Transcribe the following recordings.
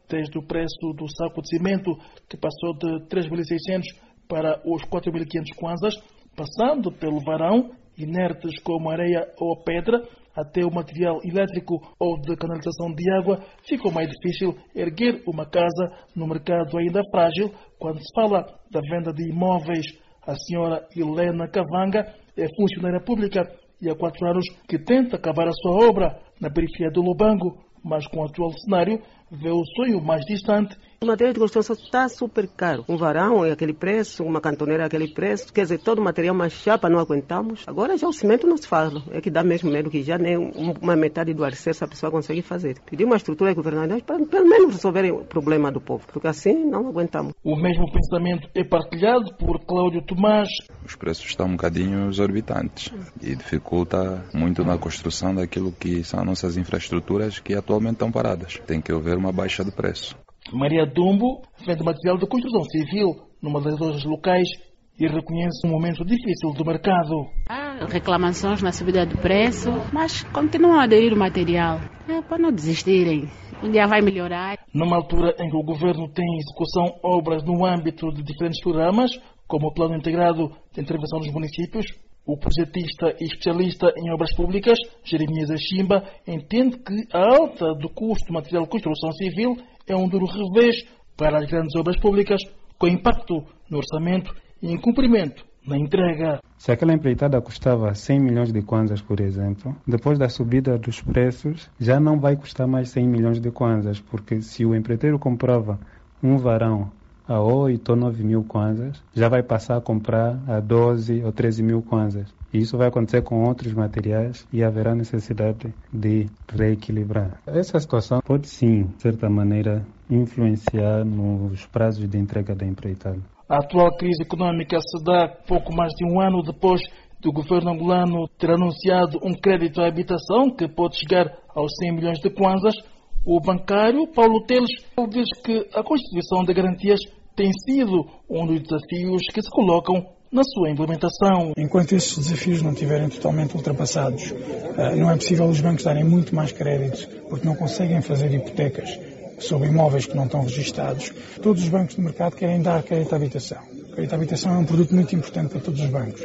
desde o preço do saco de cimento, que passou de 3.600 para os 4.500 kwanzas, passando pelo varão, inertes como areia ou pedra, até o material elétrico ou de canalização de água, ficou mais difícil erguer uma casa no mercado ainda frágil. Quando se fala da venda de imóveis, a senhora Helena Cavanga é funcionária pública e há 4 anos que tenta acabar a sua obra na periferia do Lubango, mas com o atual cenário vê o sonho mais distante. O material de construção está super caro. Um varão é aquele preço, uma cantoneira é aquele preço. Quer dizer, todo o material, uma chapa não aguentamos. Agora já o cimento não se fala. É que dá mesmo medo que já nem uma metade do alicerce a pessoa consegue fazer. Pedir uma estrutura governamental para pelo menos resolverem o problema do povo, porque assim não aguentamos. O mesmo pensamento é partilhado por Cláudio Tomás. Os preços estão um bocadinho exorbitantes e dificulta muito na construção daquilo que são nossas infraestruturas que atualmente estão paradas. Tem que haver uma baixa de preço. Maria Dumbo vende material de construção civil numa das lojas locais e reconhece um momento difícil do mercado. Há reclamações na subida do preço, mas continuam a aderir o material. Para não desistirem. Um dia vai melhorar. Numa altura em que o governo tem em execução obras no âmbito de diferentes programas, como o Plano Integrado de Intervenção dos Municípios, o projetista e especialista em obras públicas, Jeremias Achimba, entende que a alta do custo do material de construção civil é um duro revés para as grandes obras públicas, com impacto no orçamento e incumprimento na entrega. Se aquela empreitada custava 100 milhões de kwanzas, por exemplo, depois da subida dos preços, já não vai custar mais 100 milhões de kwanzas, porque se o empreiteiro comprava um varão a 8 ou 9 mil kwanzas, já vai passar a comprar a 12 ou 13 mil kwanzas. E isso vai acontecer com outros materiais e haverá necessidade de reequilibrar. Essa situação pode sim, de certa maneira, influenciar nos prazos de entrega da empreitada. A atual crise econômica se dá pouco mais de um ano depois do governo angolano ter anunciado um crédito à habitação que pode chegar aos 100 milhões de kwanzas. O bancário Paulo Teles diz que a constituição de garantias tem sido um dos desafios que se colocam na sua implementação. Enquanto esses desafios não estiverem totalmente ultrapassados, não é possível os bancos darem muito mais crédito, porque não conseguem fazer hipotecas sobre imóveis que não estão registados. Todos os bancos do mercado querem dar crédito à habitação. O crédito à habitação é um produto muito importante para todos os bancos.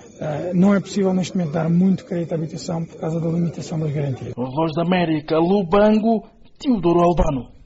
Não é possível neste momento dar muito crédito à habitação por causa da limitação das garantias. Voz da América, Lubango, Teodoro Albano.